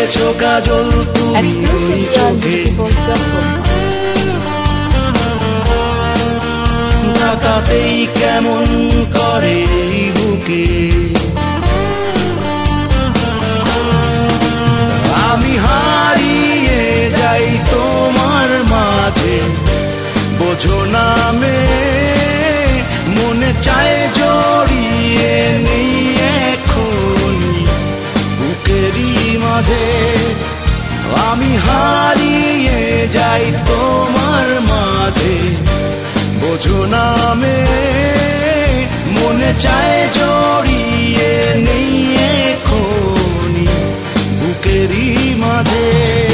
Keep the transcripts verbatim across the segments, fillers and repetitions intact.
রেখেছো কাজল তুমি ওই চোখে, তাকাতেই কেমন করে বুকে। আমি হারিয়ে যাই তোমার মাঝে, বোঝো না মে মনে চায় জড়িয়ে নেই এখনই বুকেরই মাঝে। আমি হারিয়ে যাই তোমার মাঝে, বোঝো না মে মনে চায় জড়িয়ে নেই এখনই বুকেরই মাঝে।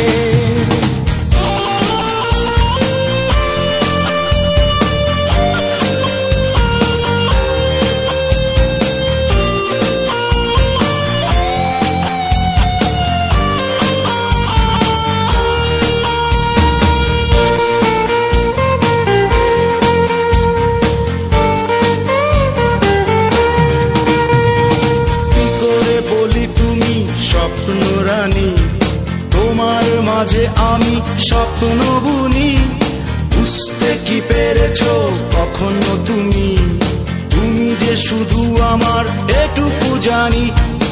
স্বপ্ন রানী তোমার মাঝে আমি স্বপ্ন বুনি, বুঝতে কি পেরেছো কখনো তুমি, তুমি যে শুধু আমার এটুকু জানি।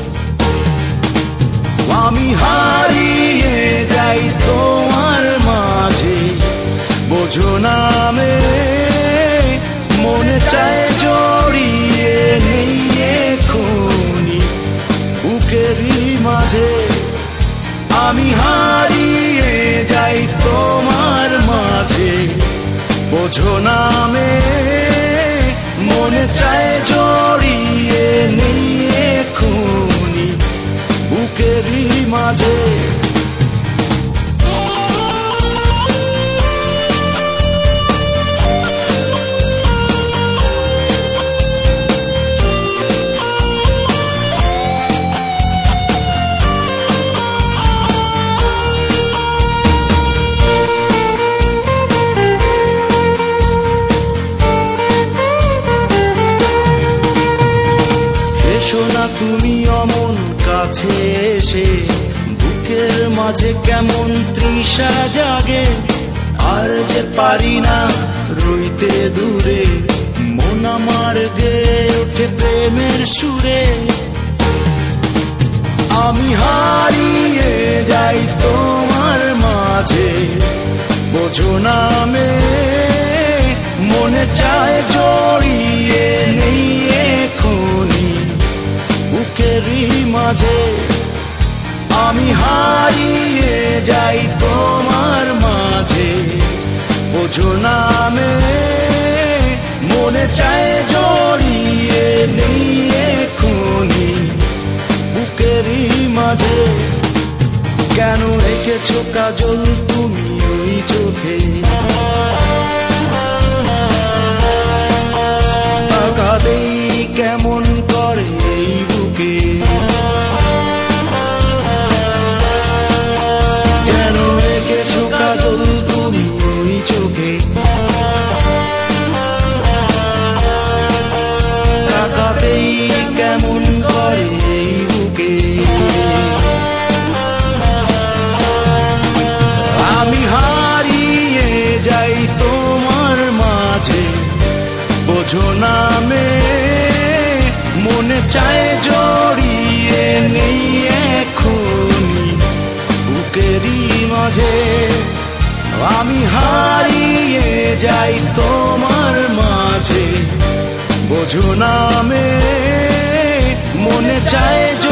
আমি হারিয়ে যাই তোমার মাঝে, বোঝো না মে মনে চায় জড়িয়ে নেই এখনই বুকেরই মাঝে। আমি হারিয়ে যাই তোমার মাঝে, বোঝো না মে মনে চায় জড়িয়ে নেই এখনই বুকেরই মাঝে। না তুমি অমন কাছে এসে, বুকের মাঝে কেমন তৃষা জাগে, আর যে পারি না রইতে দূরে, মন আমার গেয়ে ওঠে প্রেমের সুরে। আমি হারিয়ে যাই তোমার মাঝে, বোঝো না মে মনে চায় জড়িয়ে নেই এখনই বুকেরই মাঝে। আমি হারিয়ে যাই তোমার মাঝে, বোঝো না মে মনে চায় জড়িয়ে নেই এখনই বুকেরই মাঝে। কেন রেখেছো কাজল তুমি ওই চোখে, তাকাতেই কেমন করে এই বুকে। কেন রেখেছো কাজল তুমি ওই চোখে, তাকাতেই কেমন করে এই বুকে। আমি হারিয়ে যাই তোমার মাঝে, বোঝো না মে মনে চায় জড়িয়ে নেই এখনই বুকেরই মাঝে। আমি হারিয়ে যাই তোমার মাঝে, বোঝো না মে মনে চায়